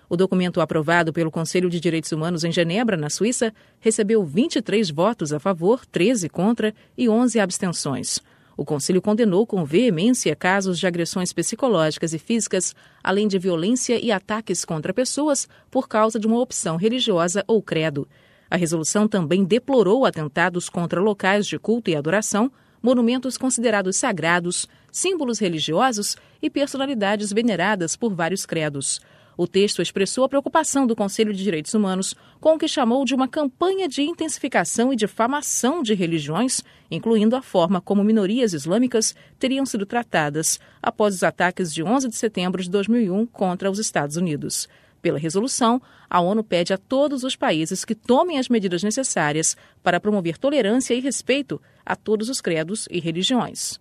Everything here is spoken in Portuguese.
O documento aprovado pelo Conselho de Direitos Humanos em Genebra, na Suíça, recebeu 23 votos a favor, 13 contra e 11 abstenções. O Conselho condenou com veemência casos de agressões psicológicas e físicas, além de violência e ataques contra pessoas por causa de uma opção religiosa ou credo. A resolução também deplorou atentados contra locais de culto e adoração, monumentos considerados sagrados, símbolos religiosos e personalidades veneradas por vários credos. O texto expressou a preocupação do Conselho de Direitos Humanos com o que chamou de uma campanha de intensificação e difamação de religiões, incluindo a forma como minorias islâmicas teriam sido tratadas após os ataques de 11 de setembro de 2001 contra os Estados Unidos. Pela resolução, a ONU pede a todos os países que tomem as medidas necessárias para promover tolerância e respeito a todos os credos e religiões.